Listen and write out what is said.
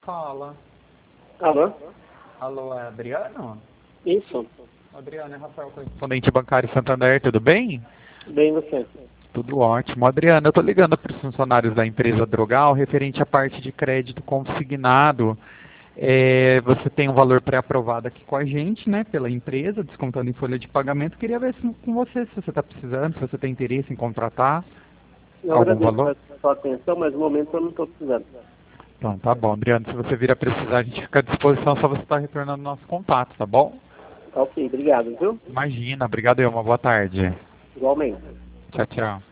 fala? Alô? Alô, é Adriano? Isso. Adriano, é Rafael, correspondente bancário Santander, tudo bem? Bem, você? Tudo ótimo. Adriano, eu estou ligando para os funcionários da empresa Drogal referente à parte de crédito consignado. Você tem um valor pré-aprovado aqui com a gente, né, pela empresa, descontando em folha de pagamento. Queria ver com você se você está precisando, se você tem interesse em contratar Eu algum agradeço valor. a sua atenção, mas no momento eu não estou precisando. Então, tá bom, Adriano. Se você vir a precisar, a gente fica à disposição, só você estar retornando nosso contato, tá bom? Ok, obrigado, viu? Imagina, obrigado, uma boa tarde. Igualmente. Tchau, tchau.